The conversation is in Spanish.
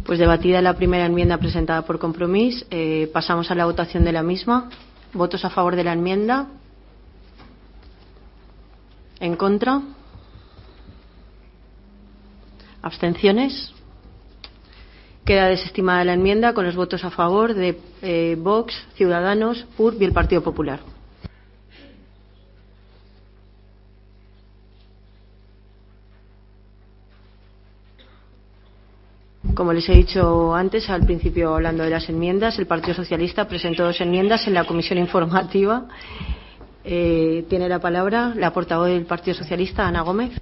Pues debatida la primera enmienda presentada por Compromís, pasamos a la votación de la misma. ¿Votos a favor de la enmienda? ¿En contra? ¿Abstenciones? Queda desestimada la enmienda con los votos a favor de Vox, Ciudadanos, URB y el Partido Popular. Como les he dicho antes, al principio hablando de las enmiendas, el Partido Socialista presentó 2 enmiendas en la comisión informativa. Tiene la palabra la portavoz del Partido Socialista, Ana Gómez.